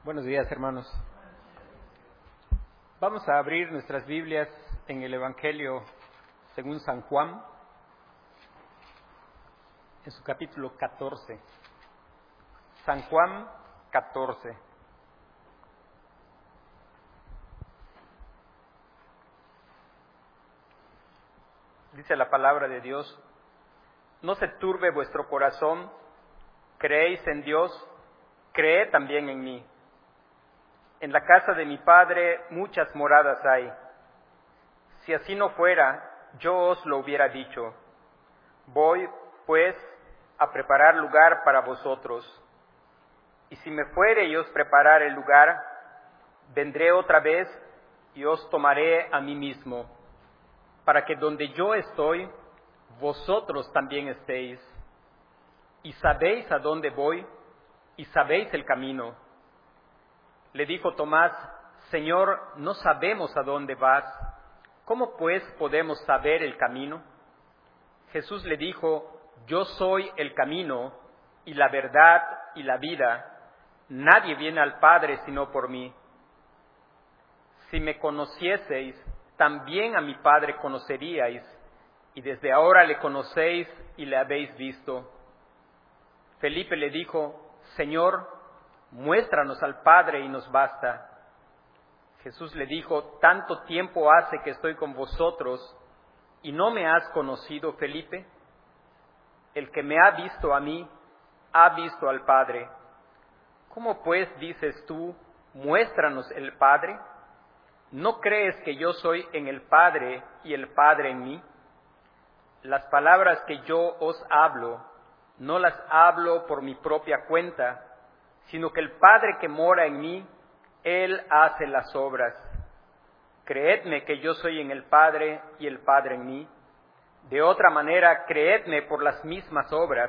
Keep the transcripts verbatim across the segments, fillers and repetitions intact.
Buenos días, hermanos. Vamos a abrir nuestras Biblias en el Evangelio según San Juan, en su capítulo catorce. San Juan catorce. Dice la palabra de Dios: no se turbe vuestro corazón, creéis en Dios, creed también en mí. En la casa de mi Padre muchas moradas hay. Si así no fuera, yo os lo hubiera dicho. Voy, pues, a preparar lugar para vosotros. Y si me fuere y os preparare el lugar, vendré otra vez y os tomaré a mí mismo, para que donde yo estoy, vosotros también estéis. Y sabéis a dónde voy, y sabéis el camino. Le dijo Tomás: Señor, no sabemos a dónde vas. ¿Cómo pues podemos saber el camino? Jesús le dijo: Yo soy el camino, y la verdad, y la vida. Nadie viene al Padre sino por mí. Si me conocieseis, también a mi Padre conoceríais, y desde ahora le conocéis y le habéis visto. Felipe le dijo: Señor, muéstranos al Padre y nos basta. Jesús le dijo: ¿tanto tiempo hace que estoy con vosotros y no me has conocido, Felipe? El que me ha visto a mí, ha visto al Padre. ¿Cómo pues dices tú, muéstranos el Padre? ¿No crees que yo soy en el Padre y el Padre en mí? Las palabras que yo os hablo, no las hablo por mi propia cuenta, sino que el Padre que mora en mí, Él hace las obras. Creedme que yo soy en el Padre y el Padre en mí. De otra manera, creedme por las mismas obras.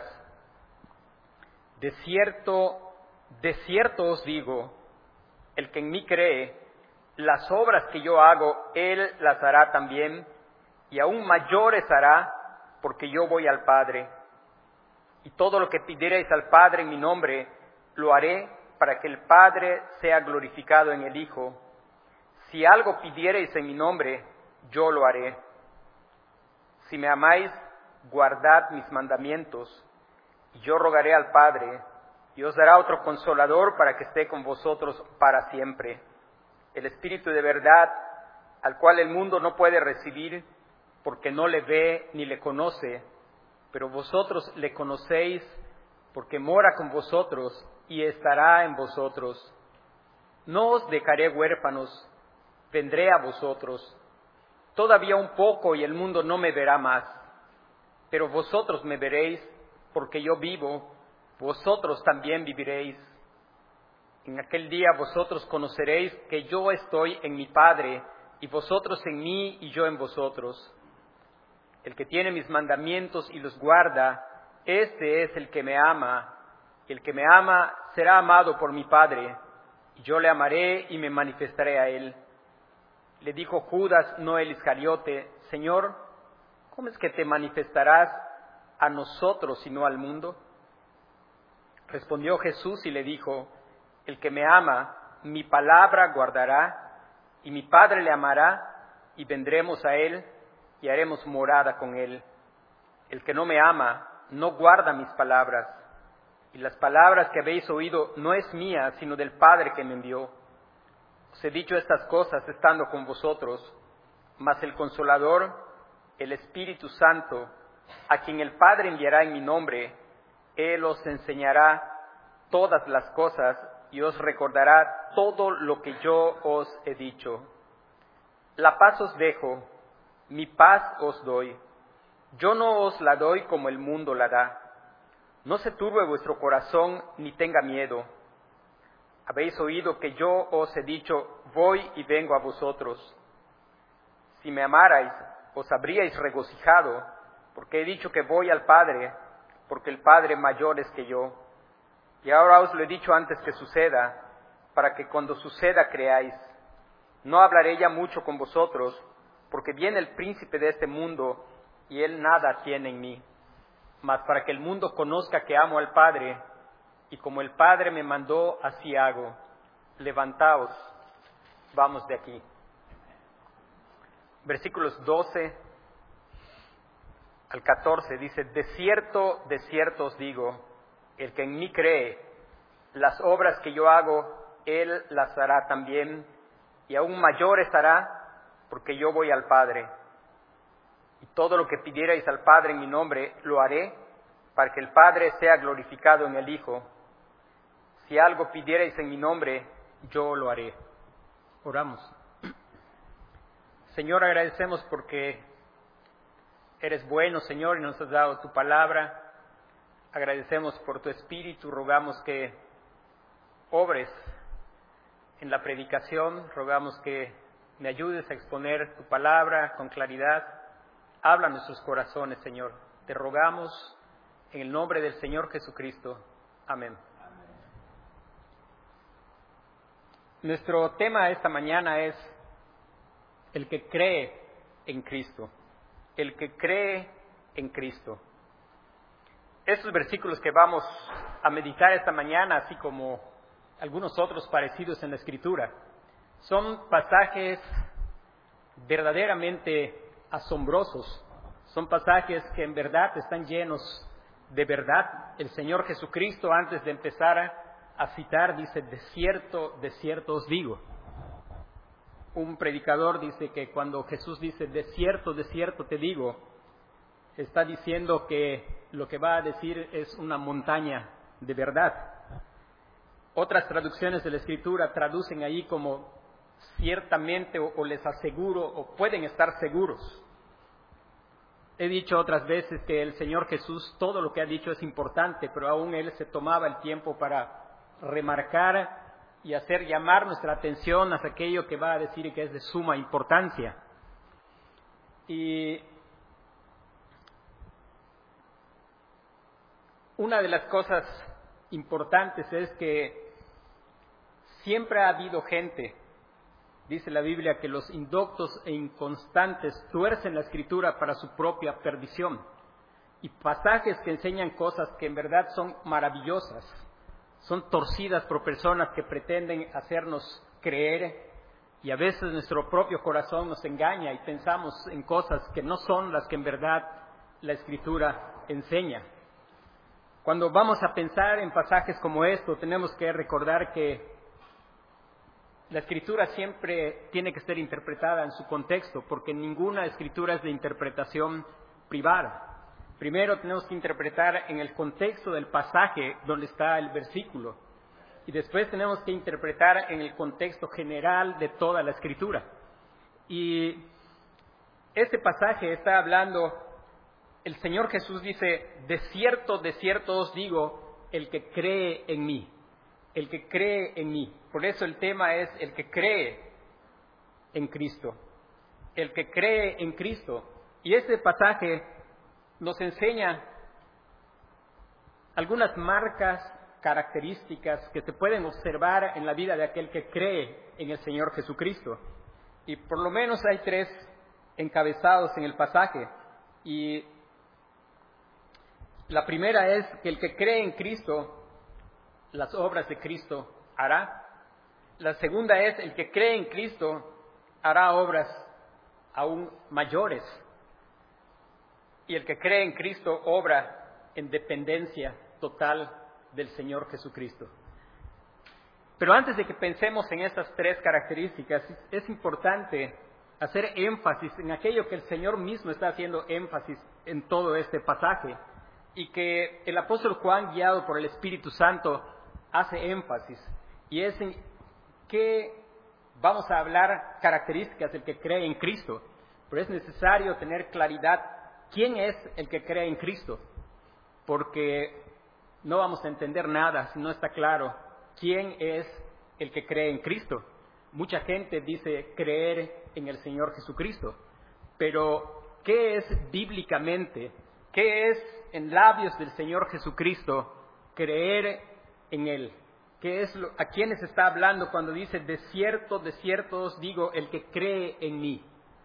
De cierto, de cierto os digo, el que en mí cree, las obras que yo hago, Él las hará también, y aún mayores hará, porque yo voy al Padre. Y todo lo que pidiereis al Padre en mi nombre, lo haré para que el Padre sea glorificado en el Hijo. Si algo pidiereis en mi nombre, yo lo haré. Si me amáis, guardad mis mandamientos, y yo rogaré al Padre, y os dará otro Consolador para que esté con vosotros para siempre. El Espíritu de verdad, al cual el mundo no puede recibir, porque no le ve ni le conoce, pero vosotros le conocéis, porque mora con vosotros y estará en vosotros. No os dejaré huérfanos, vendré a vosotros. Todavía un poco y el mundo no me verá más, pero vosotros me veréis, porque yo vivo, vosotros también viviréis. En aquel día vosotros conoceréis que yo estoy en mi Padre, y vosotros en mí y yo en vosotros. El que tiene mis mandamientos y los guarda, este es el que me ama. El que me ama será amado por mi Padre, y yo le amaré y me manifestaré a él. Le dijo Judas, no el Iscariote: Señor, ¿cómo es que te manifestarás a nosotros y no al mundo? Respondió Jesús y le dijo: el que me ama, mi palabra guardará, y mi Padre le amará, y vendremos a él, y haremos morada con él. El que no me ama, no guarda mis palabras, y las palabras que habéis oído no es mía, sino del Padre que me envió. Os he dicho estas cosas estando con vosotros, mas el Consolador, el Espíritu Santo, a quien el Padre enviará en mi nombre, Él os enseñará todas las cosas y os recordará todo lo que yo os he dicho. La paz os dejo, mi paz os doy. Yo no os la doy como el mundo la da. No se turbe vuestro corazón ni tenga miedo. Habéis oído que yo os he dicho: voy y vengo a vosotros. Si me amarais, os habríais regocijado, porque he dicho que voy al Padre, porque el Padre mayor es que yo. Y ahora os lo he dicho antes que suceda, para que cuando suceda creáis. No hablaré ya mucho con vosotros, porque viene el príncipe de este mundo, y él nada tiene en mí. Mas para que el mundo conozca que amo al Padre, y como el Padre me mandó, así hago. levantaos, vamos de aquí. Versículos doce al catorce dice, de cierto, de cierto os digo, el que en mí cree, las obras que yo hago, él las hará también, y aún mayores hará, porque yo voy al Padre. Y todo lo que pidierais al Padre en mi nombre, lo haré, para que el Padre sea glorificado en el Hijo. Si algo pidierais en mi nombre, yo lo haré. Oramos. Señor, agradecemos porque eres bueno, Señor, y nos has dado tu palabra. Agradecemos por tu Espíritu, rogamos que obres en la predicación, rogamos que me ayudes a exponer tu palabra con claridad. Habla a nuestros corazones, Señor. Te rogamos en el nombre del Señor Jesucristo. Amén. Amén. Nuestro tema esta mañana es el que cree en Cristo. El que cree en Cristo. Estos versículos que vamos a meditar esta mañana, así como algunos otros parecidos en la Escritura, son pasajes verdaderamente asombrosos. Son pasajes que en verdad están llenos de verdad. El Señor Jesucristo, antes de empezar a, a citar, dice, de cierto, de cierto os digo. Un predicador dice que cuando Jesús dice, de cierto, de cierto te digo, está diciendo que lo que va a decir es una montaña de verdad. Otras traducciones de la Escritura traducen ahí como ciertamente o, o les aseguro o pueden estar seguros. He dicho otras veces que el Señor Jesús todo lo que ha dicho es importante, pero aún Él se tomaba el tiempo para remarcar y hacer llamar nuestra atención hacia aquello que va a decir y que es de suma importancia. Y una de las cosas importantes es que siempre ha habido gente, dice la Biblia, que los indoctos e inconstantes tuercen la Escritura para su propia perdición. Y pasajes que enseñan cosas que en verdad son maravillosas, son torcidas por personas que pretenden hacernos creer, y a veces nuestro propio corazón nos engaña y pensamos en cosas que no son las que en verdad la Escritura enseña. Cuando vamos a pensar en pasajes como esto, tenemos que recordar que la Escritura siempre tiene que ser interpretada en su contexto, porque ninguna Escritura es de interpretación privada. Primero tenemos que interpretar en el contexto del pasaje donde está el versículo, y después tenemos que interpretar en el contexto general de toda la Escritura. Y este pasaje está hablando, el Señor Jesús dice, de cierto, de cierto os digo, el que cree en mí. El que cree en mí. Por eso el tema es el que cree en Cristo. El que cree en Cristo. Y este pasaje nos enseña algunas marcas, características que se pueden observar en la vida de aquel que cree en el Señor Jesucristo. Y por lo menos hay tres encabezados en el pasaje. Y la primera es que el que cree en Cristo, las obras de Cristo hará. La segunda es el que cree en Cristo hará obras aún mayores. Y el que cree en Cristo obra en dependencia total del Señor Jesucristo. Pero antes de que pensemos en estas tres características, es importante hacer énfasis en aquello que el Señor mismo está haciendo énfasis en todo este pasaje, y que el apóstol Juan, guiado por el Espíritu Santo, hace énfasis, y es en que vamos a hablar características del que cree en Cristo, pero es necesario tener claridad quién es el que cree en Cristo, porque no vamos a entender nada si no está claro quién es el que cree en Cristo. Mucha gente dice creer en el Señor Jesucristo, pero ¿qué es bíblicamente? ¿Qué es en labios del Señor Jesucristo creer en Él? ¿Qué es lo, a quiénes está hablando cuando dice, de cierto, de cierto os digo, el que cree en mí?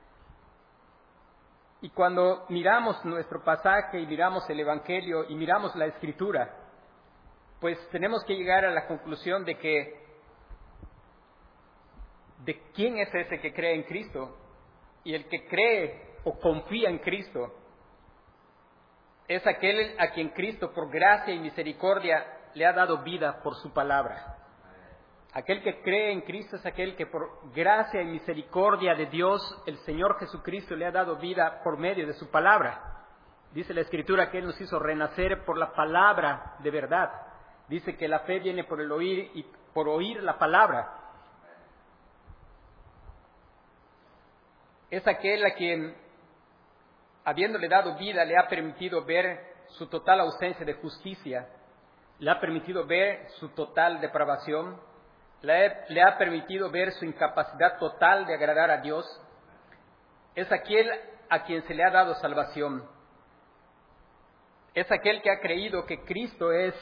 Y cuando miramos nuestro pasaje y miramos el Evangelio y miramos la Escritura, pues tenemos que llegar a la conclusión de que de quién es ese que cree en Cristo. Y el que cree o confía en Cristo es aquel a quien Cristo, por gracia y misericordia, le ha dado vida por su palabra. Aquel que cree en Cristo es aquel que por gracia y misericordia de Dios, el Señor Jesucristo, le ha dado vida por medio de su palabra. Dice la Escritura que Él nos hizo renacer por la palabra de verdad. Dice que la fe viene por el oír y por oír la palabra. Es aquel a quien, habiéndole dado vida, le ha permitido ver su total ausencia de justicia, le ha permitido ver su total depravación, le, le ha permitido ver su incapacidad total de agradar a Dios. Es aquel a quien se le ha dado salvación. Es aquel que ha creído que Cristo es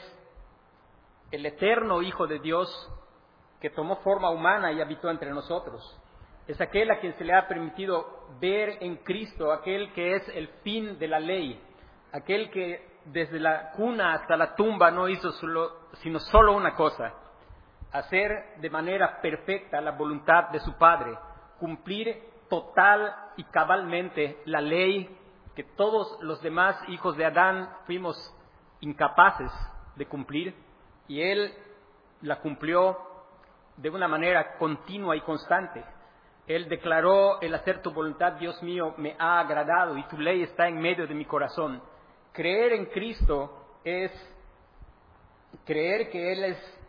el eterno Hijo de Dios que tomó forma humana y habitó entre nosotros. Es aquel a quien se le ha permitido ver en Cristo, aquel que es el fin de la ley, aquel que desde la cuna hasta la tumba no hizo solo, sino solo una cosa: hacer de manera perfecta la voluntad de su Padre, cumplir total y cabalmente la ley que todos los demás hijos de Adán fuimos incapaces de cumplir, y Él la cumplió de una manera continua y constante. Él declaró: el hacer tu voluntad, Dios mío, me ha agradado y tu ley está en medio de mi corazón. Creer en Cristo es creer que Él es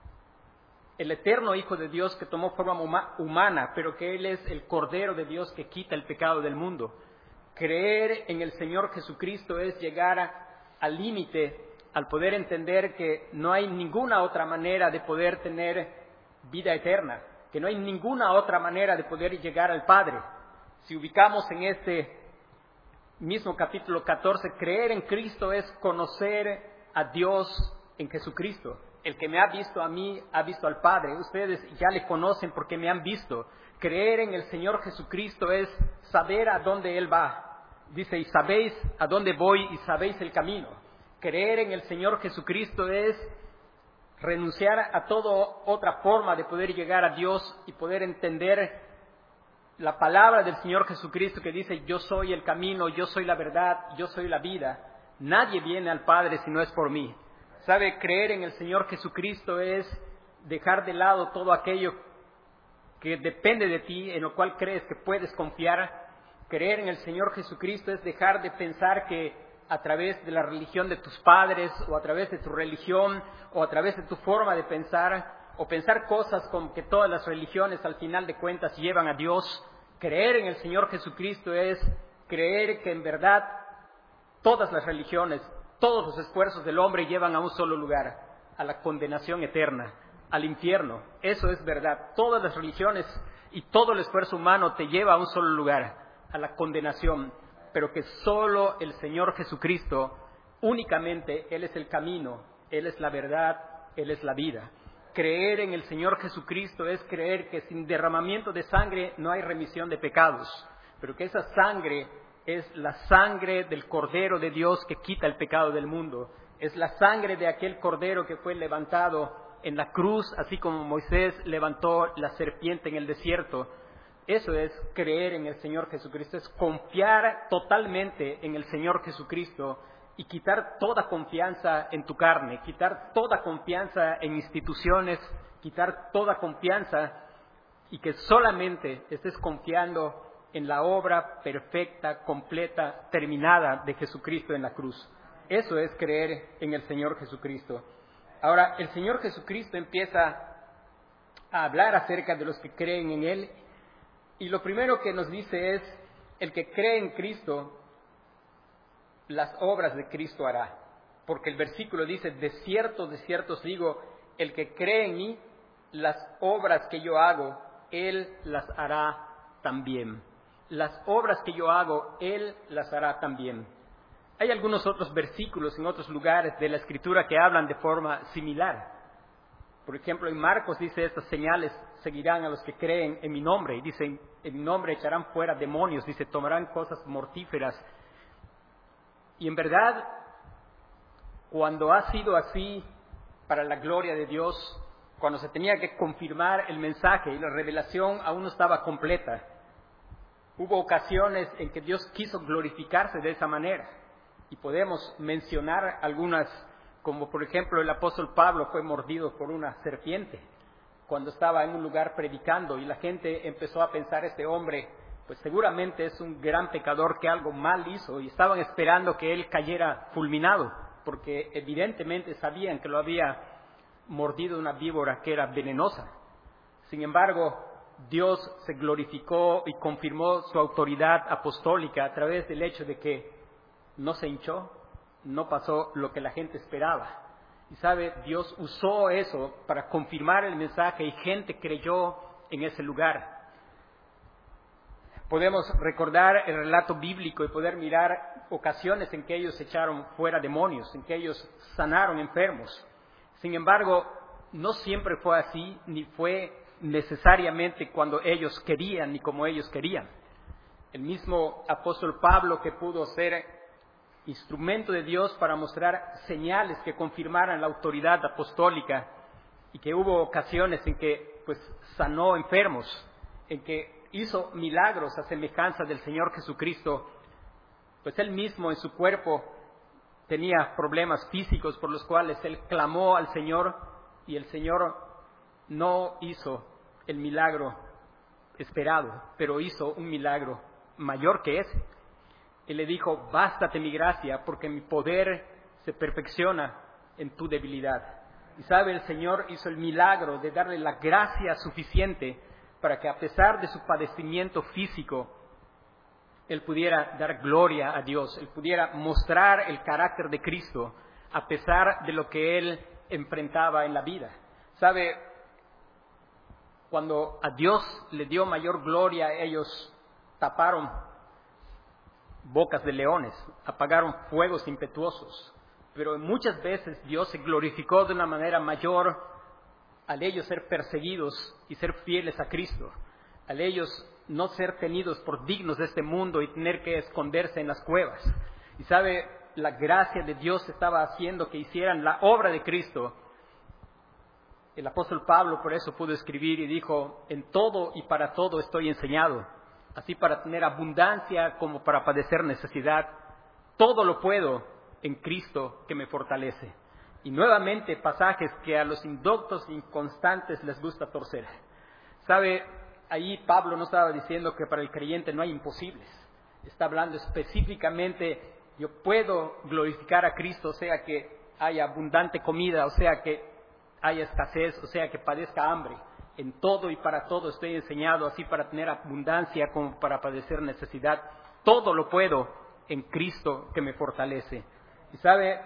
el eterno Hijo de Dios que tomó forma humana, pero que Él es el Cordero de Dios que quita el pecado del mundo. Creer en el Señor Jesucristo es llegar a, al límite, al poder entender que no hay ninguna otra manera de poder tener vida eterna, que no hay ninguna otra manera de poder llegar al Padre. Si ubicamos en este mismo capítulo catorce, creer en Cristo es conocer a Dios en Jesucristo. El que me ha visto a mí, ha visto al Padre. Ustedes ya le conocen porque me han visto. Creer en el Señor Jesucristo es saber a dónde Él va. Dice: y sabéis a dónde voy y sabéis el camino. Creer en el Señor Jesucristo es renunciar a toda otra forma de poder llegar a Dios y poder entender la palabra del Señor Jesucristo que dice: yo soy el camino, yo soy la verdad, yo soy la vida. Nadie viene al Padre si no es por mí. ¿Sabe? Creer en el Señor Jesucristo es dejar de lado todo aquello que depende de ti, en lo cual crees que puedes confiar. Creer en el Señor Jesucristo es dejar de pensar que a través de la religión de tus padres, o a través de tu religión, o a través de tu forma de pensar, o pensar cosas como que todas las religiones al final de cuentas llevan a Dios. Creer en el Señor Jesucristo es creer que en verdad todas las religiones, todos los esfuerzos del hombre llevan a un solo lugar: a la condenación eterna, al infierno. Eso es verdad. Todas las religiones y todo el esfuerzo humano te lleva a un solo lugar: a la condenación. Pero que solo el Señor Jesucristo, únicamente Él es el camino, Él es la verdad, Él es la vida. Creer en el Señor Jesucristo es creer que sin derramamiento de sangre no hay remisión de pecados, pero que esa sangre es la sangre del Cordero de Dios que quita el pecado del mundo. Es la sangre de aquel Cordero que fue levantado en la cruz, así como Moisés levantó la serpiente en el desierto. Eso es creer en el Señor Jesucristo, es confiar totalmente en el Señor Jesucristo y quitar toda confianza en tu carne, quitar toda confianza en instituciones, quitar toda confianza, y que solamente estés confiando en la obra perfecta, completa, terminada de Jesucristo en la cruz. Eso es creer en el Señor Jesucristo. Ahora, el Señor Jesucristo empieza a hablar acerca de los que creen en Él, y lo primero que nos dice es: el que cree en Cristo, las obras de Cristo hará. Porque el versículo dice: de cierto, de cierto os digo, el que cree en mí, las obras que yo hago, Él las hará también. Las obras que yo hago, Él las hará también. Hay algunos otros versículos en otros lugares de la Escritura que hablan de forma similar. Por ejemplo, en Marcos dice: estas señales seguirán a los que creen en mi nombre. Y dice: en mi nombre echarán fuera demonios. Dice: tomarán cosas mortíferas. Y en verdad, cuando ha sido así para la gloria de Dios, cuando se tenía que confirmar el mensaje y la revelación aún no estaba completa. Hubo ocasiones en que Dios quiso glorificarse de esa manera. Y podemos mencionar algunas, como por ejemplo el apóstol Pablo fue mordido por una serpiente cuando estaba en un lugar predicando, y la gente empezó a pensar, este hombre pues seguramente es un gran pecador que algo mal hizo, y estaban esperando que él cayera fulminado, porque evidentemente sabían que lo había mordido una víbora que era venenosa. Sin embargo, Dios se glorificó y confirmó su autoridad apostólica a través del hecho de que no se hinchó, no pasó lo que la gente esperaba. Y sabe, Dios usó eso para confirmar el mensaje y gente creyó en ese lugar. Podemos recordar el relato bíblico y poder mirar ocasiones en que ellos echaron fuera demonios, en que ellos sanaron enfermos. Sin embargo, no siempre fue así, ni fue necesariamente cuando ellos querían, ni como ellos querían. El mismo apóstol Pablo, que pudo ser instrumento de Dios para mostrar señales que confirmaran la autoridad apostólica, y que hubo ocasiones en que pues sanó enfermos, en que hizo milagros a semejanza del Señor Jesucristo, pues él mismo en su cuerpo tenía problemas físicos por los cuales él clamó al Señor, y el Señor no hizo el milagro esperado, pero hizo un milagro mayor que ese. Él le dijo, bástate mi gracia, porque mi poder se perfecciona en tu debilidad. Y sabe, el Señor hizo el milagro de darle la gracia suficiente para que a pesar de su padecimiento físico, él pudiera dar gloria a Dios, él pudiera mostrar el carácter de Cristo a pesar de lo que él enfrentaba en la vida. Sabe, cuando a Dios le dio mayor gloria, ellos taparon bocas de leones, apagaron fuegos impetuosos, pero muchas veces Dios se glorificó de una manera mayor al ellos ser perseguidos y ser fieles a Cristo, al ellos no ser tenidos por dignos de este mundo y tener que esconderse en las cuevas. Y sabe, la gracia de Dios estaba haciendo que hicieran la obra de Cristo. El apóstol Pablo por eso pudo escribir y dijo, en todo y para todo estoy enseñado, así para tener abundancia como para padecer necesidad. Todo lo puedo en Cristo que me fortalece. Y nuevamente pasajes que a los indoctos e inconstantes les gusta torcer. Sabe, ahí Pablo no estaba diciendo que para el creyente no hay imposibles. Está hablando específicamente, yo puedo glorificar a Cristo, o sea que haya abundante comida, o sea que haya escasez, o sea que padezca hambre. En todo y para todo estoy enseñado, así para tener abundancia como para padecer necesidad. Todo lo puedo en Cristo que me fortalece. Y sabe,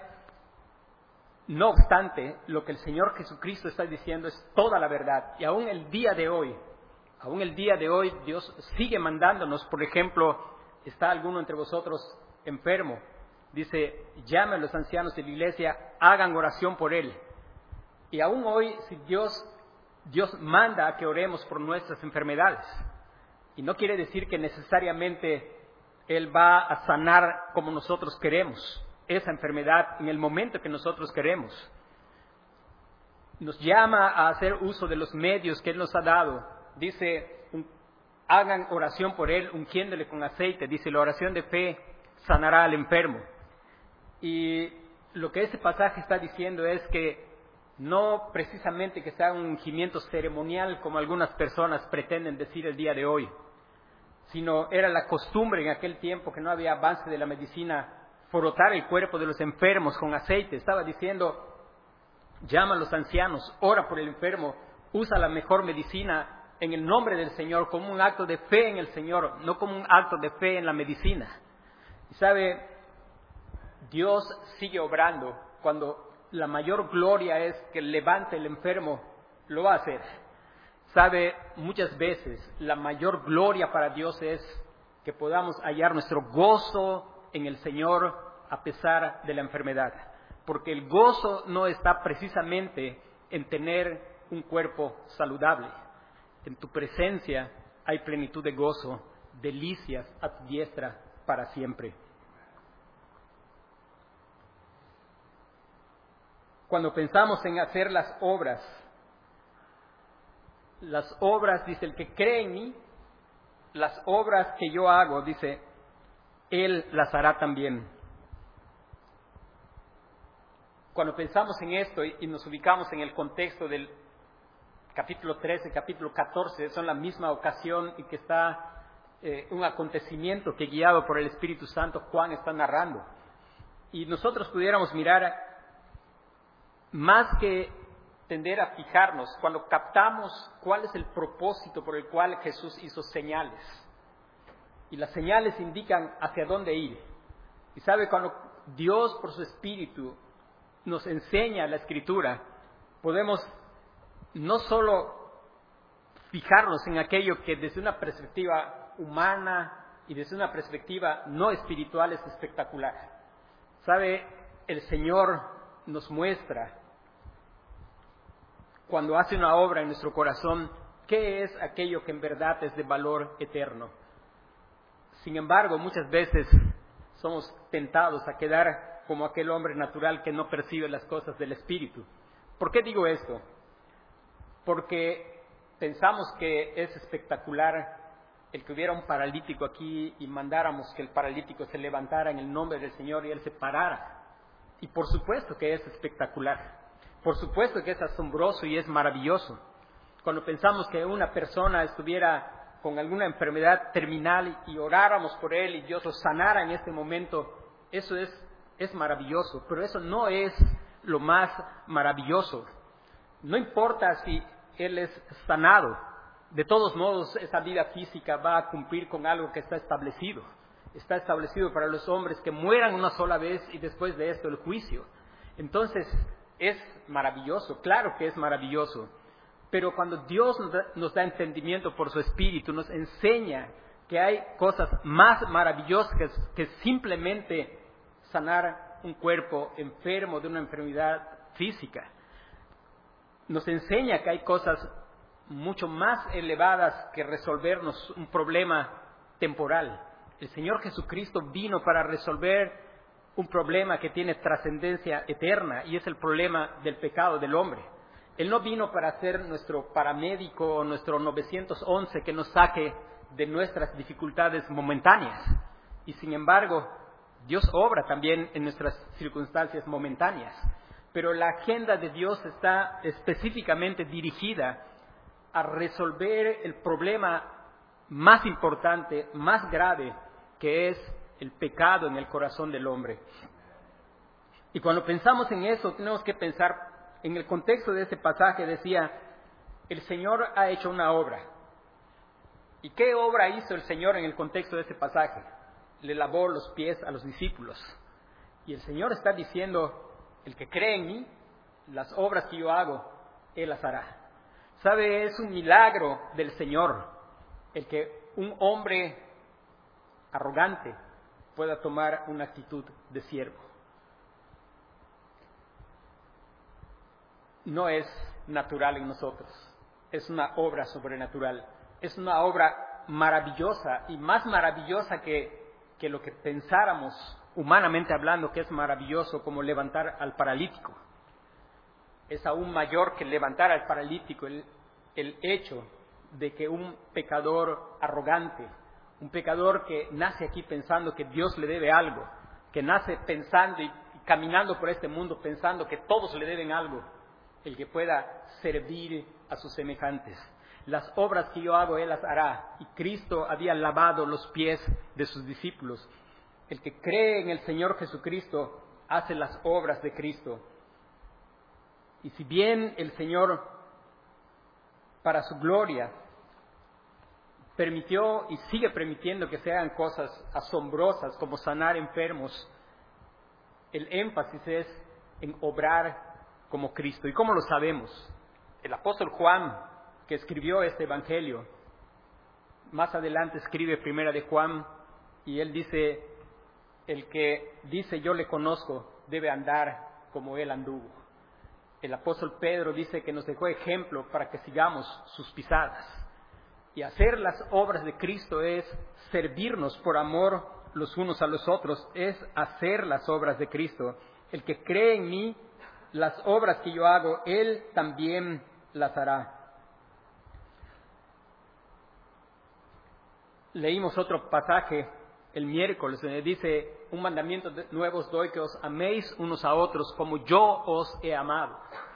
no obstante, lo que el Señor Jesucristo está diciendo es toda la verdad. Y aún el día de hoy, aún el día de hoy, Dios sigue mandándonos. Por ejemplo, está alguno entre vosotros enfermo. Dice, llame a los ancianos de la iglesia, hagan oración por él. Y aún hoy, si Dios, Dios manda a que oremos por nuestras enfermedades. Y no quiere decir que necesariamente Él va a sanar como nosotros queremos esa enfermedad en el momento que nosotros queremos. Nos llama a hacer uso de los medios que Él nos ha dado. Dice, hagan oración por Él, ungiéndole con aceite. Dice, la oración de fe sanará al enfermo. Y lo que ese pasaje está diciendo es que no precisamente que sea un ungimiento ceremonial como algunas personas pretenden decir el día de hoy, sino era la costumbre en aquel tiempo, que no había avance de la medicina, frotar el cuerpo de los enfermos con aceite. Estaba diciendo, llama a los ancianos, ora por el enfermo, usa la mejor medicina en el nombre del Señor, como un acto de fe en el Señor, no como un acto de fe en la medicina. Y sabe, Dios sigue obrando. Cuando la mayor gloria es que levante el enfermo, lo va a hacer. Sabe, muchas veces la mayor gloria para Dios es que podamos hallar nuestro gozo en el Señor a pesar de la enfermedad. Porque el gozo no está precisamente en tener un cuerpo saludable. En tu presencia hay plenitud de gozo, delicias a tu diestra para siempre. Cuando pensamos en hacer las obras las obras, dice, el que cree en mí, las obras que yo hago, dice, Él las hará también. Cuando pensamos en esto y, y nos ubicamos en el contexto del capítulo trece, capítulo catorce, son la misma ocasión y que está eh, un acontecimiento que guiado por el Espíritu Santo Juan está narrando. Y nosotros pudiéramos mirar, más que tender a fijarnos, cuando captamos cuál es el propósito por el cual Jesús hizo señales. Y las señales indican hacia dónde ir. Y sabe, cuando Dios por su Espíritu nos enseña la Escritura, podemos no solo fijarnos en aquello que desde una perspectiva humana y desde una perspectiva no espiritual es espectacular. Sabe, el Señor nos muestra, cuando hace una obra en nuestro corazón, qué es aquello que en verdad es de valor eterno. Sin embargo, muchas veces somos tentados a quedar como aquel hombre natural que no percibe las cosas del Espíritu. ¿Por qué digo esto? Porque pensamos que es espectacular el que hubiera un paralítico aquí y mandáramos que el paralítico se levantara en el nombre del Señor y él se parara. Y por supuesto que es espectacular. Por supuesto que es asombroso y es maravilloso. Cuando pensamos que una persona estuviera con alguna enfermedad terminal y oráramos por él y Dios lo sanara en este momento, eso es, es maravilloso. Pero eso no es lo más maravilloso. No importa si él es sanado. De todos modos, esa vida física va a cumplir con algo que está establecido. Está establecido para los hombres que mueran una sola vez y después de esto el juicio. Entonces, es maravilloso, claro que es maravilloso. Pero cuando Dios nos da, nos da entendimiento por su Espíritu, nos enseña que hay cosas más maravillosas que, que simplemente sanar un cuerpo enfermo de una enfermedad física. Nos enseña que hay cosas mucho más elevadas que resolvernos un problema temporal. El Señor Jesucristo vino para resolver un problema que tiene trascendencia eterna y es el problema del pecado del hombre. Él no vino para ser nuestro paramédico o nuestro nueve once que nos saque de nuestras dificultades momentáneas. Y sin embargo, Dios obra también en nuestras circunstancias momentáneas. Pero la agenda de Dios está específicamente dirigida a resolver el problema más importante, más grave, que es el pecado en el corazón del hombre. Y cuando pensamos en eso, tenemos que pensar en el contexto de ese pasaje. Decía, el Señor ha hecho una obra. ¿Y qué obra hizo el Señor en el contexto de ese pasaje? Le lavó los pies a los discípulos. Y el Señor está diciendo, el que cree en mí, las obras que yo hago, Él las hará. ¿Sabe? Es un milagro del Señor el que un hombre arrogante pueda tomar una actitud de siervo. No es natural en nosotros, es una obra sobrenatural, es una obra maravillosa y más maravillosa que, que lo que pensáramos humanamente hablando que es maravilloso, como levantar al paralítico. Es aún mayor que levantar al paralítico el, el hecho de que un pecador arrogante, un pecador que nace aquí pensando que Dios le debe algo, que nace pensando y caminando por este mundo pensando que todos le deben algo, el que pueda servir a sus semejantes. Las obras que yo hago, Él las hará. Y Cristo había lavado los pies de sus discípulos. El que cree en el Señor Jesucristo hace las obras de Cristo. Y si bien el Señor, para su gloria, permitió y sigue permitiendo que se hagan cosas asombrosas como sanar enfermos, el énfasis es en obrar como Cristo. ¿Y cómo lo sabemos? El apóstol Juan, que escribió este evangelio, más adelante escribe Primera de Juan y él dice, el que dice yo le conozco debe andar como él anduvo. El apóstol Pedro dice que nos dejó ejemplo para que sigamos sus pisadas. Y hacer las obras de Cristo es servirnos por amor los unos a los otros, es hacer las obras de Cristo. El que cree en mí, las obras que yo hago, Él también las hará. leímos otro pasaje el miércoles, donde dice, un mandamiento nuevo os doy, que os améis unos a otros como yo os he amado.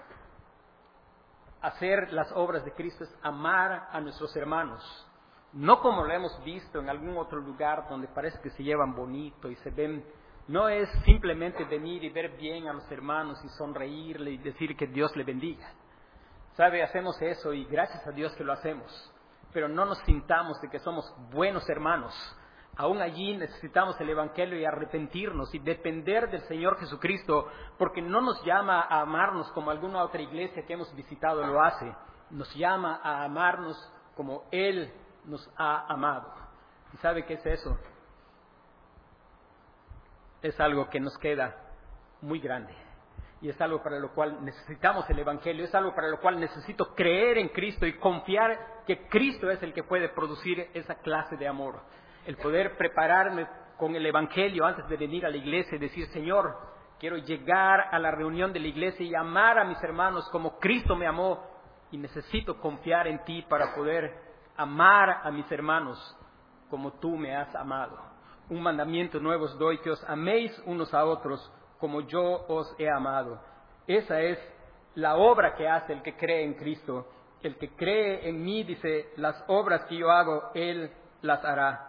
Hacer las obras de Cristo es amar a nuestros hermanos, no como lo hemos visto en algún otro lugar donde parece que se llevan bonito y se ven. No es simplemente venir y ver bien a los hermanos y sonreírle y decir que Dios le bendiga. ¿Sabe? Hacemos eso y gracias a Dios que lo hacemos, pero no nos sintamos de que somos buenos hermanos. Aún allí necesitamos el Evangelio y arrepentirnos y depender del Señor Jesucristo, porque no nos llama a amarnos como alguna otra iglesia que hemos visitado lo hace. Nos llama a amarnos como Él nos ha amado. ¿Y sabe qué es eso? Es algo que nos queda muy grande. Y es algo para lo cual necesitamos el Evangelio, es algo para lo cual necesito creer en Cristo y confiar que Cristo es el que puede producir esa clase de amor. El poder prepararme con el Evangelio antes de venir a la iglesia y decir, Señor, quiero llegar a la reunión de la iglesia y amar a mis hermanos como Cristo me amó, y necesito confiar en ti para poder amar a mis hermanos como tú me has amado. Un mandamiento nuevo os doy, que os améis unos a otros como yo os he amado. Esa es la obra que hace el que cree en Cristo. El que cree en mí, dice, las obras que yo hago, Él las hará.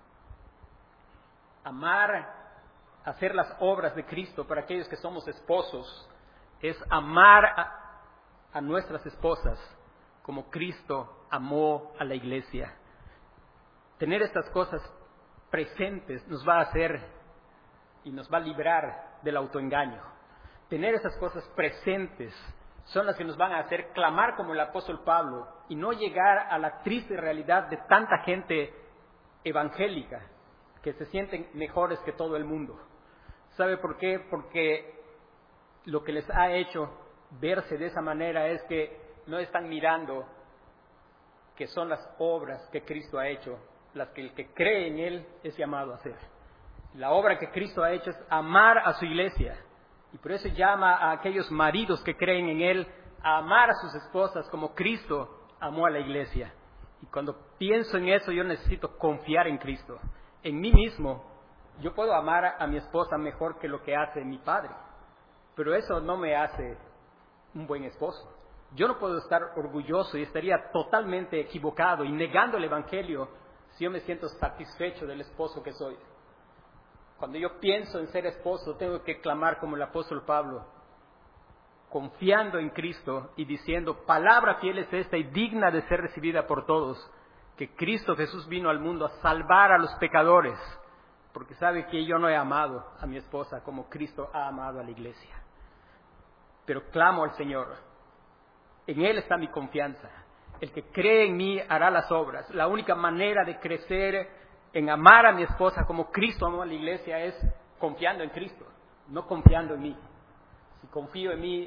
Amar, hacer las obras de Cristo para aquellos que somos esposos, es amar a, a nuestras esposas como Cristo amó a la iglesia. Tener estas cosas presentes nos va a hacer y nos va a librar del autoengaño. Tener esas cosas presentes son las que nos van a hacer clamar como el apóstol Pablo y no llegar a la triste realidad de tanta gente evangélica que se sienten mejores que todo el mundo. ¿Sabe por qué? Porque lo que les ha hecho verse de esa manera es que no están mirando que son las obras que Cristo ha hecho, las que el que cree en Él es llamado a hacer. La obra que Cristo ha hecho es amar a su iglesia, y por eso llama a aquellos maridos que creen en Él a amar a sus esposas como Cristo amó a la iglesia. Y cuando pienso en eso, yo necesito confiar en Cristo. En mí mismo, yo puedo amar a mi esposa mejor que lo que hace mi padre, pero eso no me hace un buen esposo. Yo no puedo estar orgulloso y estaría totalmente equivocado y negando el Evangelio si yo me siento satisfecho del esposo que soy. Cuando yo pienso en ser esposo, tengo que clamar como el apóstol Pablo, confiando en Cristo y diciendo, palabra fiel es esta y digna de ser recibida por todos, que Cristo Jesús vino al mundo a salvar a los pecadores, porque sabe que yo no he amado a mi esposa como Cristo ha amado a la iglesia. Pero clamo al Señor, en Él está mi confianza. El que cree en mí hará las obras. La única manera de crecer en amar a mi esposa como Cristo amó a la iglesia es confiando en Cristo, no confiando en mí. Si confío en mí,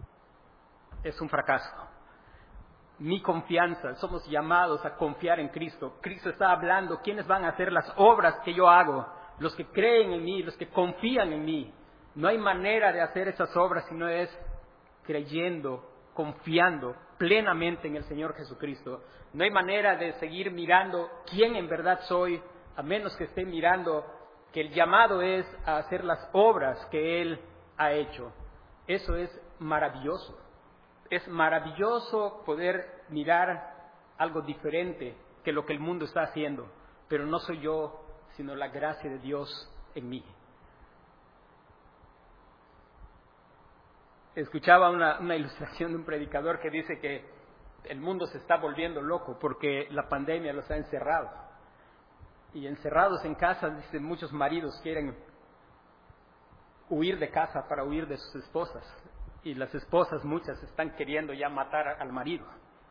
es un fracaso. Mi confianza, somos llamados a confiar en Cristo. Cristo está hablando, ¿quiénes van a hacer las obras que yo hago? Los que creen en mí, los que confían en mí. No hay manera de hacer esas obras si no es creyendo, confiando plenamente en el Señor Jesucristo. No hay manera de seguir mirando quién en verdad soy, a menos que esté mirando que el llamado es a hacer las obras que Él ha hecho. Eso es maravilloso. Es maravilloso poder mirar algo diferente que lo que el mundo está haciendo, pero no soy yo, sino la gracia de Dios en mí. Escuchaba una, una ilustración de un predicador que dice que el mundo se está volviendo loco porque la pandemia los ha encerrado. Y encerrados en casa, dicen, muchos maridos quieren huir de casa para huir de sus esposas. Y las esposas, muchas, están queriendo ya matar al marido.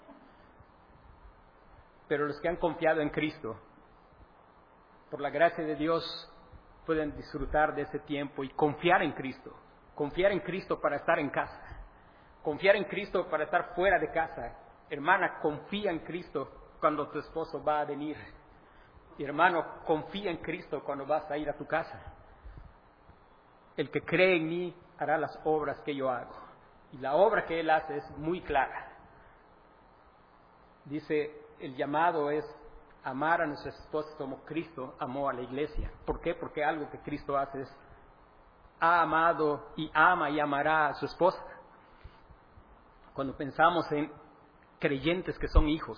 Pero los que han confiado en Cristo, por la gracia de Dios, pueden disfrutar de ese tiempo y confiar en Cristo. Confiar en Cristo para estar en casa. Confiar en Cristo para estar fuera de casa. Hermana, confía en Cristo cuando tu esposo va a venir. Y hermano, confía en Cristo cuando vas a ir a tu casa. El que cree en mí hará las obras que yo hago. Y la obra que Él hace es muy clara. Dice, el llamado es amar a nuestras esposas como Cristo amó a la iglesia. ¿Por qué? Porque algo que Cristo hace es, ha amado y ama y amará a su esposa. Cuando pensamos en creyentes que son hijos,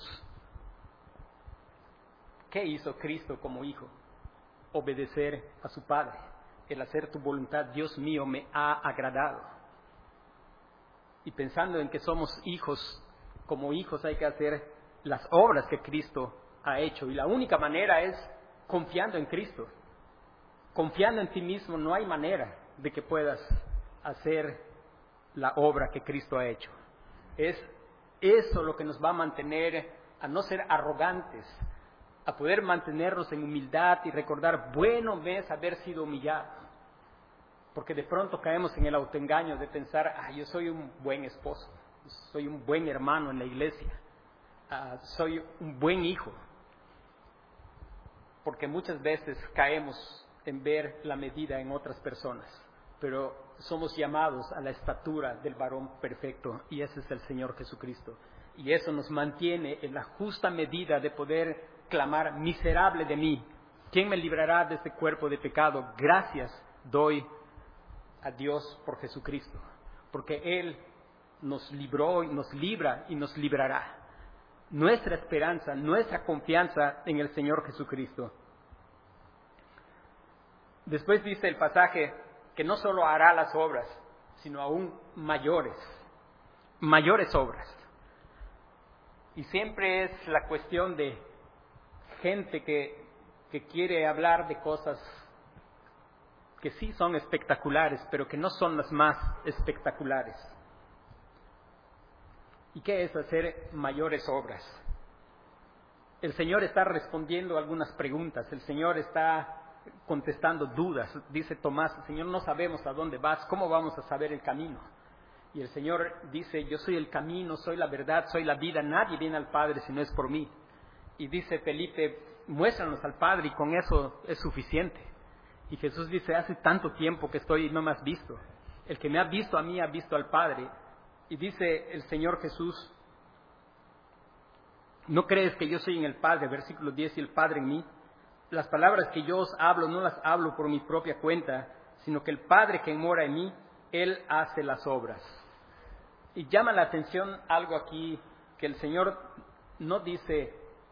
¿qué hizo Cristo como hijo? Obedecer a su Padre. El hacer tu voluntad, Dios mío, me ha agradado. Y pensando en que somos hijos, como hijos hay que hacer las obras que Cristo ha hecho. Y la única manera es confiando en Cristo. Confiando en ti mismo no hay manera de que puedas hacer la obra que Cristo ha hecho. Es eso lo que nos va a mantener a no ser arrogantes, a poder mantenernos en humildad y recordar, bueno me es haber sido humillado. Porque de pronto caemos en el autoengaño de pensar, ah, yo soy un buen esposo, soy un buen hermano en la iglesia, ah, soy un buen hijo. Porque muchas veces caemos en ver la medida en otras personas, pero somos llamados a la estatura del varón perfecto, y ese es el Señor Jesucristo. Y eso nos mantiene en la justa medida de poder clamar, miserable de mí, ¿quién me librará de este cuerpo de pecado? Gracias doy a Dios por Jesucristo, porque Él nos libró, nos libra y nos librará. Nuestra esperanza, nuestra confianza en el Señor Jesucristo. Después dice el pasaje que no solo hará las obras, sino aún mayores, mayores obras. Y siempre es la cuestión de gente que, que quiere hablar de cosas que sí son espectaculares, pero que no son las más espectaculares. ¿Y qué es hacer mayores obras? El Señor está respondiendo algunas preguntas, el Señor está contestando dudas. Dice Tomás, Señor, no sabemos a dónde vas, ¿cómo vamos a saber el camino? Y el Señor dice, yo soy el camino, soy la verdad, soy la vida, nadie viene al Padre si no es por mí. Y dice Felipe, muéstranos al Padre y con eso es suficiente. Y Jesús dice, hace tanto tiempo que estoy y no me has visto. El que me ha visto a mí ha visto al Padre. Y dice el Señor Jesús, ¿no crees que yo soy en el Padre? Versículo diez, y el Padre en mí. Las palabras que yo os hablo no las hablo por mi propia cuenta, sino que el Padre que mora en mí, Él hace las obras. Y llama la atención algo aquí, que el Señor no dice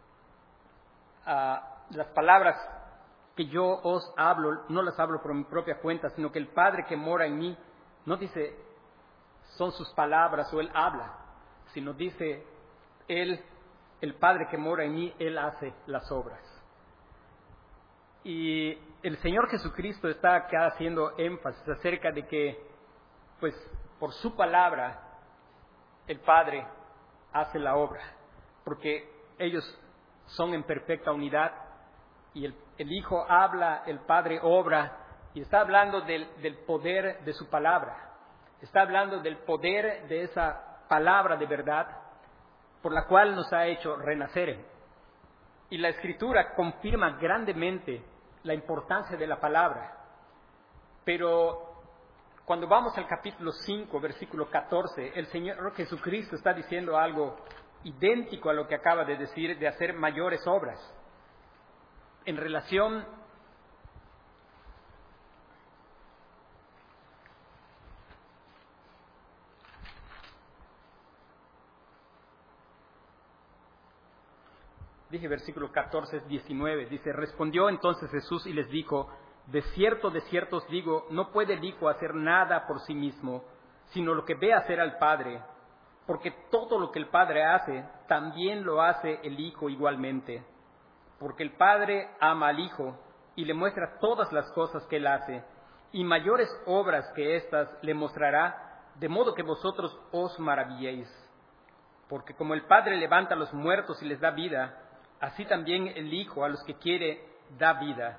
uh, las palabras que yo os hablo, no las hablo por mi propia cuenta, sino que el Padre que mora en mí, no dice son sus palabras o Él habla, sino dice Él, el Padre que mora en mí, Él hace las obras. Y el Señor Jesucristo está acá haciendo énfasis acerca de que, pues, por su palabra, el Padre hace la obra, porque ellos son en perfecta unidad, y el, el Hijo habla, el Padre obra, y está hablando del, del poder de su palabra, está hablando del poder de esa palabra de verdad, por la cual nos ha hecho renacer. Y la Escritura confirma grandemente la importancia de la palabra. Pero cuando vamos al capítulo cinco, versículo catorce, el Señor Jesucristo está diciendo algo idéntico a lo que acaba de decir, de hacer mayores obras. En relación Dije versículo catorce, diecinueve, dice, respondió entonces Jesús y les dijo, de cierto, de cierto os digo, no puede el Hijo hacer nada por sí mismo, sino lo que ve hacer al Padre, porque todo lo que el Padre hace, también lo hace el Hijo igualmente, porque el Padre ama al Hijo y le muestra todas las cosas que Él hace, y mayores obras que éstas le mostrará, de modo que vosotros os maravilléis, porque como el Padre levanta a los muertos y les da vida, así también el Hijo a los que quiere da vida.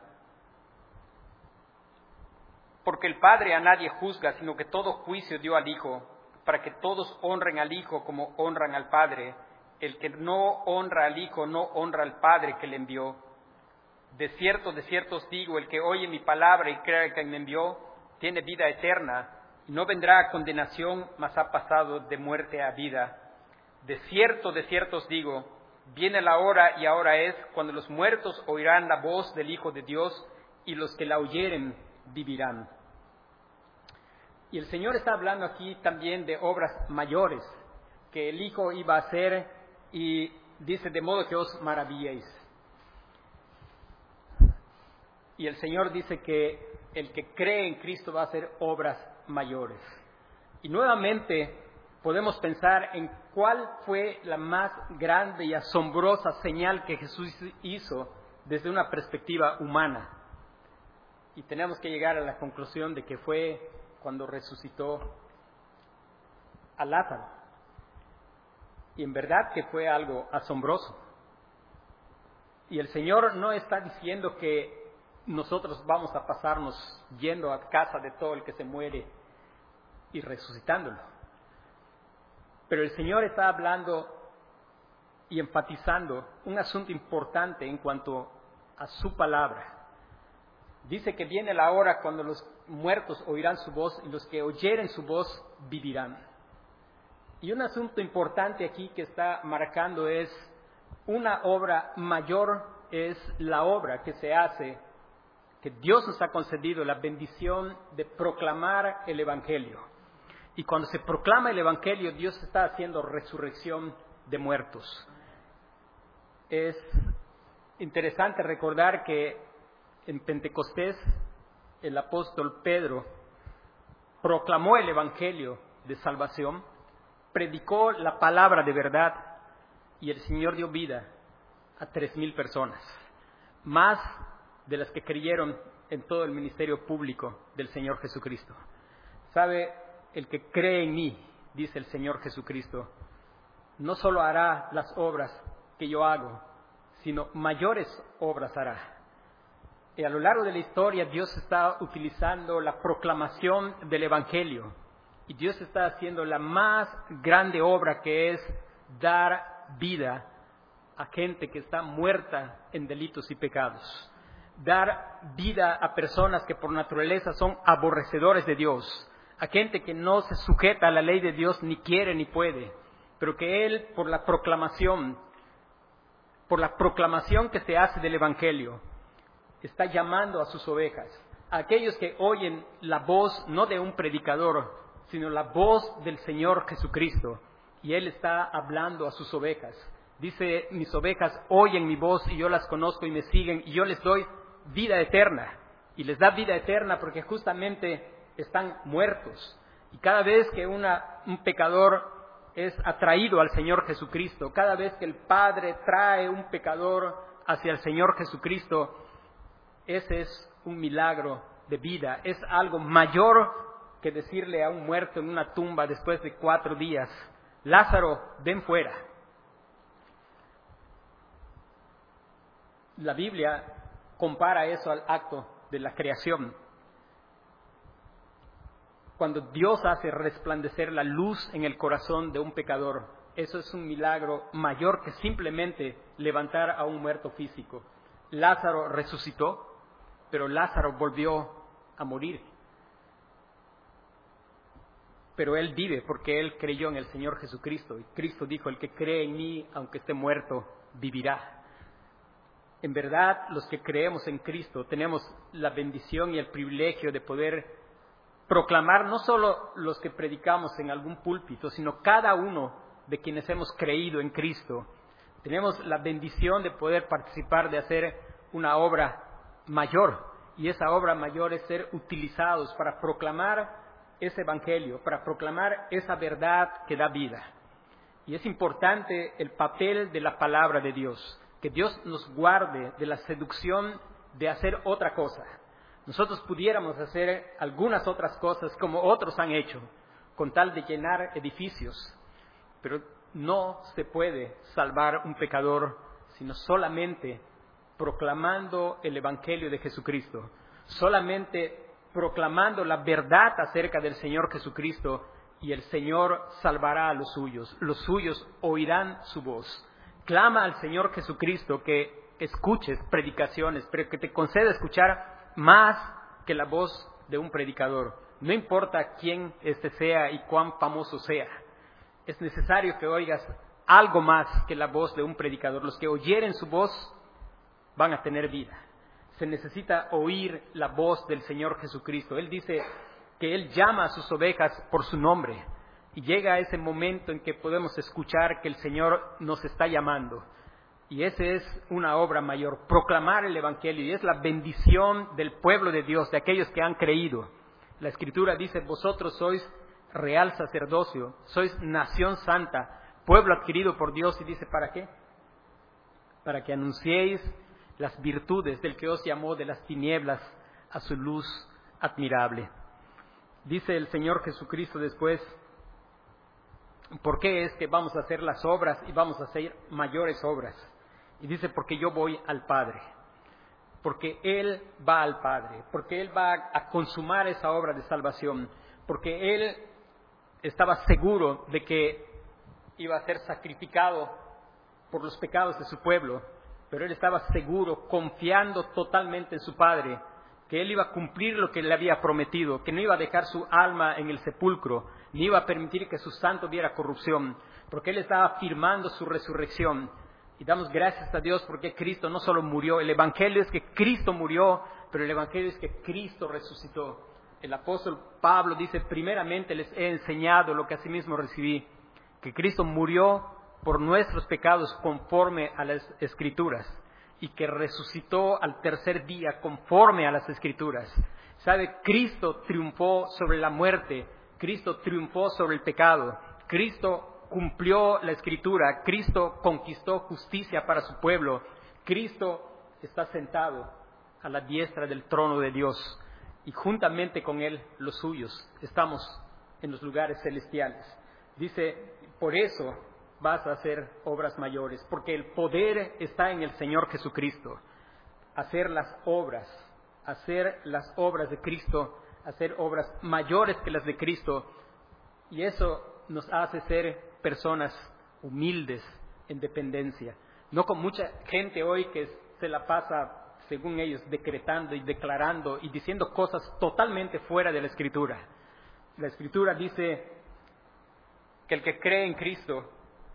Porque el Padre a nadie juzga, sino que todo juicio dio al Hijo, para que todos honren al Hijo como honran al Padre. El que no honra al Hijo no honra al Padre que le envió. De cierto, de cierto os digo, el que oye mi palabra y cree que me envió, tiene vida eterna, y no vendrá a condenación, mas ha pasado de muerte a vida. De cierto, de cierto os digo, viene la hora y ahora es cuando los muertos oirán la voz del Hijo de Dios y los que la oyeren vivirán. Y el Señor está hablando aquí también de obras mayores que el Hijo iba a hacer y dice, de modo que os maravilléis. Y el Señor dice que el que cree en Cristo va a hacer obras mayores. Y nuevamente podemos pensar en cuál fue la más grande y asombrosa señal que Jesús hizo desde una perspectiva humana. Y tenemos que llegar a la conclusión de que fue cuando resucitó a Lázaro. Y en verdad que fue algo asombroso. Y el Señor no está diciendo que nosotros vamos a pasarnos yendo a casa de todo el que se muere y resucitándolo. Pero el Señor está hablando y enfatizando un asunto importante en cuanto a su palabra. Dice que viene la hora cuando los muertos oirán su voz y los que oyeren su voz vivirán. Y un asunto importante aquí que está marcando es una obra mayor, es la obra que se hace, que Dios nos ha concedido la bendición de proclamar el Evangelio. Y cuando se proclama el Evangelio, Dios está haciendo resurrección de muertos. Es interesante recordar que en Pentecostés el apóstol Pedro proclamó el Evangelio de salvación, predicó la palabra de verdad y el Señor dio vida a tres mil personas, más de las que creyeron en todo el ministerio público del Señor Jesucristo. ¿Sabe? El que cree en mí, dice el Señor Jesucristo, no solo hará las obras que yo hago, sino mayores obras hará. Y a lo largo de la historia Dios está utilizando la proclamación del Evangelio y Dios está haciendo la más grande obra, que es dar vida a gente que está muerta en delitos y pecados. Dar vida a personas que por naturaleza son aborrecedores de Dios, a gente que no se sujeta a la ley de Dios, ni quiere ni puede, pero que Él, por la proclamación, por la proclamación que se hace del Evangelio, está llamando a sus ovejas, a aquellos que oyen la voz no de un predicador, sino la voz del Señor Jesucristo, y Él está hablando a sus ovejas. Dice, mis ovejas oyen mi voz y yo las conozco y me siguen y yo les doy vida eterna. Y les da vida eterna porque justamente están muertos. Y cada vez que una, un pecador es atraído al Señor Jesucristo, cada vez que el Padre trae un pecador hacia el Señor Jesucristo, ese es un milagro de vida. Es algo mayor que decirle a un muerto en una tumba después de cuatro días, Lázaro, ven fuera. La Biblia compara eso al acto de la creación. Cuando Dios hace resplandecer la luz en el corazón de un pecador, eso es un milagro mayor que simplemente levantar a un muerto físico. Lázaro resucitó, pero Lázaro volvió a morir. Pero él vive porque él creyó en el Señor Jesucristo. Y Cristo dijo, el que cree en mí, aunque esté muerto, vivirá. En verdad, los que creemos en Cristo tenemos la bendición y el privilegio de poder proclamar, no solo los que predicamos en algún púlpito, sino cada uno de quienes hemos creído en Cristo. Tenemos la bendición de poder participar, de hacer una obra mayor, y esa obra mayor es ser utilizados para proclamar ese evangelio, para proclamar esa verdad que da vida. Y es importante el papel de la palabra de Dios, que Dios nos guarde de la seducción de hacer otra cosa. Nosotros pudiéramos hacer algunas otras cosas como otros han hecho, con tal de llenar edificios, pero no se puede salvar un pecador sino solamente proclamando el Evangelio de Jesucristo, solamente proclamando la verdad acerca del Señor Jesucristo, y el Señor salvará a los suyos. Los suyos oirán su voz. Clama al Señor Jesucristo que escuches predicaciones, pero que te conceda escuchar más que la voz de un predicador. No importa quién este sea y cuán famoso sea. Es necesario que oigas algo más que la voz de un predicador. Los que oyeren su voz van a tener vida. Se necesita oír la voz del Señor Jesucristo. Él dice que Él llama a sus ovejas por su nombre. Y llega ese momento en que podemos escuchar que el Señor nos está llamando. Y esa es una obra mayor, proclamar el Evangelio. Y es la bendición del pueblo de Dios, de aquellos que han creído. La Escritura dice, vosotros sois real sacerdocio, sois nación santa, pueblo adquirido por Dios. Y dice, ¿para qué? Para que anunciéis las virtudes del que os llamó de las tinieblas a su luz admirable. Dice el Señor Jesucristo después, ¿por qué es que vamos a hacer las obras y vamos a hacer mayores obras? Y dice, porque yo voy al Padre, porque Él va al Padre, porque Él va a consumar esa obra de salvación, porque Él estaba seguro de que iba a ser sacrificado por los pecados de su pueblo, pero Él estaba seguro, confiando totalmente en su Padre, que Él iba a cumplir lo que le había prometido, que no iba a dejar su alma en el sepulcro, ni iba a permitir que su santo viera corrupción, porque Él estaba firmando su resurrección. Y damos gracias a Dios porque Cristo no solo murió, el Evangelio es que Cristo murió, pero el Evangelio es que Cristo resucitó. El apóstol Pablo dice, primeramente les he enseñado lo que asimismo recibí, que Cristo murió por nuestros pecados conforme a las Escrituras, y que resucitó al tercer día conforme a las Escrituras. ¿Sabe? Cristo triunfó sobre la muerte, Cristo triunfó sobre el pecado, Cristo cumplió la Escritura, Cristo conquistó justicia para su pueblo, Cristo está sentado a la diestra del trono de Dios, y juntamente con Él los suyos estamos en los lugares celestiales. Dice, por eso vas a hacer obras mayores, porque el poder está en el Señor Jesucristo. Hacer las obras, hacer las obras de Cristo, hacer obras mayores que las de Cristo, y eso nos hace ser personas humildes en dependencia. No con mucha gente hoy que se la pasa, según ellos, decretando y declarando y diciendo cosas totalmente fuera de la Escritura. La Escritura dice que el que cree en Cristo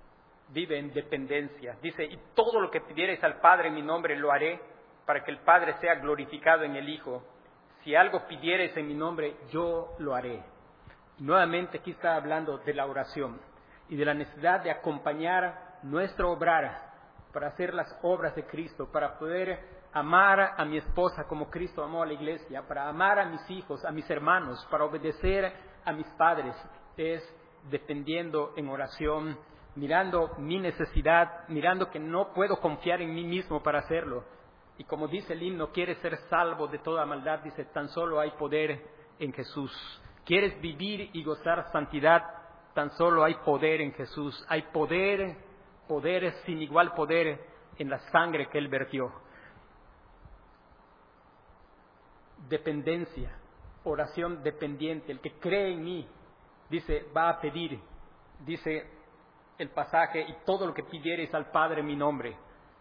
vive en dependencia. Dice, y todo lo que pidierais al Padre en mi nombre lo haré, para que el Padre sea glorificado en el Hijo. Si algo pidierais en mi nombre, yo lo haré. Y nuevamente aquí está hablando de la oración y de la necesidad de acompañar nuestro obrar para hacer las obras de Cristo, para poder amar a mi esposa como Cristo amó a la iglesia, para amar a mis hijos, a mis hermanos, para obedecer a mis padres. Es dependiendo en oración, mirando mi necesidad, mirando que no puedo confiar en mí mismo para hacerlo. Y como dice el himno, quieres ser salvo de toda maldad, dice, tan solo hay poder en Jesús. Quieres vivir y gozar santidad, tan solo hay poder en Jesús. Hay poder, poder sin igual poder en la sangre que Él vertió. Dependencia, oración dependiente. El que cree en mí, dice, va a pedir, dice el pasaje, y todo lo que pidiereis al Padre en mi nombre.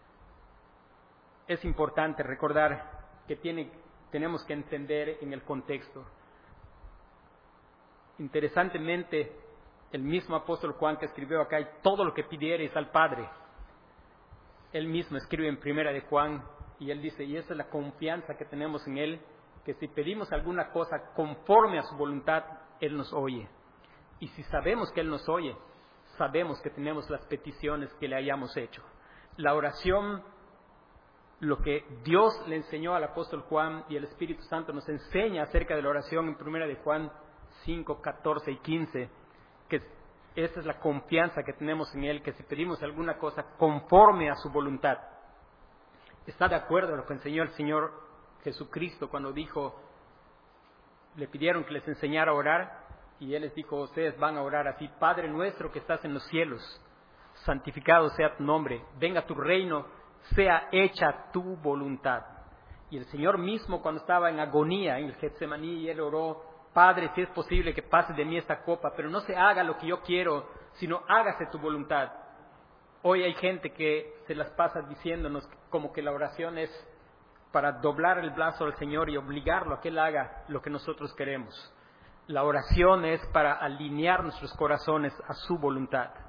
Es importante recordar que tiene, tenemos que entender en el contexto. Interesantemente, el mismo apóstol Juan que escribió acá, y todo lo que pidiereis al Padre, él mismo escribe en primera de Juan, y él dice, y esa es la confianza que tenemos en Él, que si pedimos alguna cosa conforme a su voluntad, Él nos oye. Y si sabemos que Él nos oye, sabemos que tenemos las peticiones que le hayamos hecho. La oración, lo que Dios le enseñó al apóstol Juan y el Espíritu Santo nos enseña acerca de la oración en primera de Juan cinco, catorce y quince, que esa es la confianza que tenemos en Él, que si pedimos alguna cosa conforme a su voluntad, está de acuerdo a lo que enseñó el Señor Jesucristo cuando dijo, le pidieron que les enseñara a orar, y Él les dijo, ustedes van a orar así: Padre nuestro que estás en los cielos, santificado sea tu nombre, venga tu reino, sea hecha tu voluntad. Y el Señor mismo, cuando estaba en agonía en el Getsemaní, Él oró: Padre, si es posible que pase de mí esta copa, pero no se haga lo que yo quiero, sino hágase tu voluntad. Hoy hay gente que se las pasa diciéndonos como que la oración es para doblar el brazo al Señor y obligarlo a que Él haga lo que nosotros queremos. La oración es para alinear nuestros corazones a su voluntad.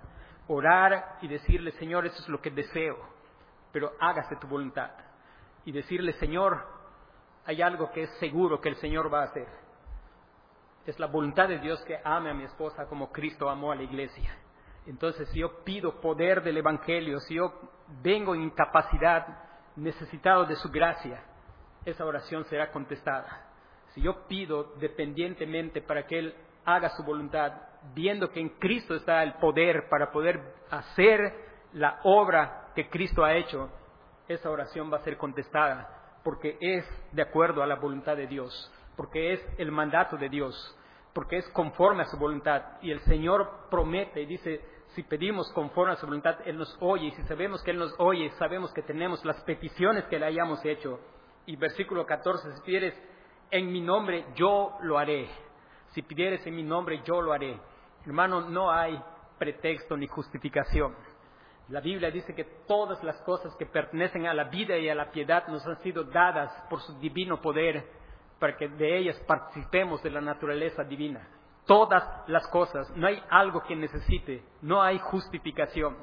orar y decirle, Señor, eso es lo que deseo, pero hágase tu voluntad. Y decirle, Señor, hay algo que es seguro que el Señor va a hacer. Es la voluntad de Dios que ame a mi esposa como Cristo amó a la iglesia. Entonces, si yo pido poder del Evangelio, si yo vengo en incapacidad, necesitado de su gracia, esa oración será contestada. Si yo pido dependientemente para que Él haga su voluntad, viendo que en Cristo está el poder para poder hacer la obra que Cristo ha hecho, esa oración va a ser contestada, porque es de acuerdo a la voluntad de Dios, porque es el mandato de Dios, porque es conforme a su voluntad. Y el Señor promete y dice, si pedimos conforme a su voluntad, Él nos oye, y si sabemos que Él nos oye, sabemos que tenemos las peticiones que le hayamos hecho. Y versículo catorce, si pidieres en mi nombre, yo lo haré. Si pidieres en mi nombre, yo lo haré. Hermano, no hay pretexto ni justificación. La Biblia dice que todas las cosas que pertenecen a la vida y a la piedad nos han sido dadas por su divino poder, para que de ellas participemos de la naturaleza divina. Todas las cosas, no hay algo que necesite, no hay justificación.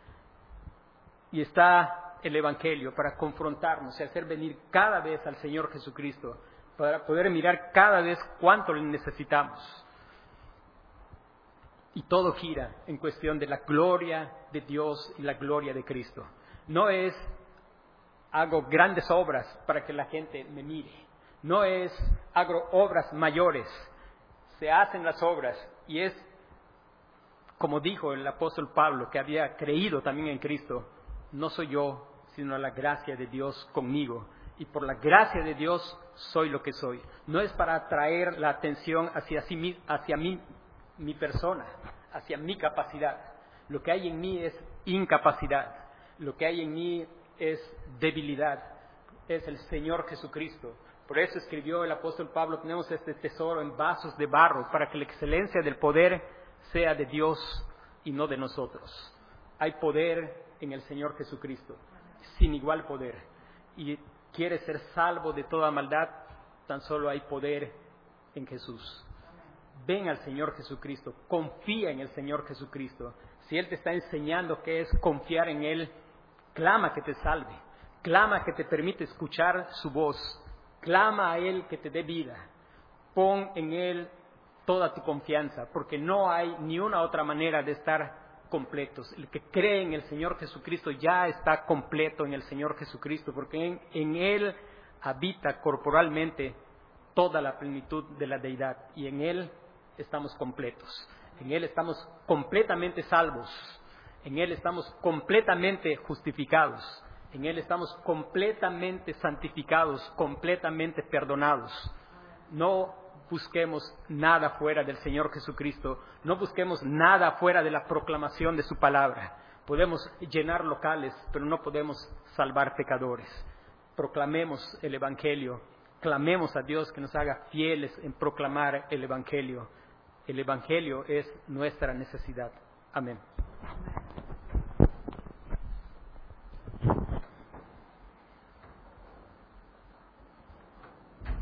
Y está el Evangelio para confrontarnos y hacer venir cada vez al Señor Jesucristo, para poder mirar cada vez cuánto le necesitamos. Y todo gira en cuestión de la gloria de Dios y la gloria de Cristo. No es hago grandes obras para que la gente me mire. No es hago obras mayores. Se hacen las obras y es, como dijo el apóstol Pablo, que había creído también en Cristo, no soy yo, sino la gracia de Dios conmigo. Y por la gracia de Dios soy lo que soy. No es para atraer la atención hacia, sí, hacia mí, mi persona, hacia mi capacidad. Lo que hay en mí es incapacidad. Lo que hay en mí es debilidad. Es el Señor Jesucristo. Por eso escribió el apóstol Pablo, tenemos este tesoro en vasos de barro, para que la excelencia del poder sea de Dios y no de nosotros. Hay poder en el Señor Jesucristo, sin igual poder. Y quiere ser salvo de toda maldad, tan solo hay poder en Jesús. Ven al Señor Jesucristo, confía en el Señor Jesucristo. Si Él te está enseñando qué es confiar en Él, clama que te salve, clama que te permite escuchar su voz, clama a Él que te dé vida. Pon en Él toda tu confianza, porque no hay ni una otra manera de estar completos. El que cree en el Señor Jesucristo ya está completo en el Señor Jesucristo, porque en, en Él habita corporalmente toda la plenitud de la deidad, y en Él estamos completos. En Él estamos completamente salvos. En Él estamos completamente justificados. En Él estamos completamente santificados, completamente perdonados. No busquemos nada fuera del Señor Jesucristo. No busquemos nada fuera de la proclamación de su palabra. Podemos llenar locales, pero no podemos salvar pecadores. Proclamemos el Evangelio. Clamemos a Dios que nos haga fieles en proclamar el Evangelio. El Evangelio es nuestra necesidad. Amén.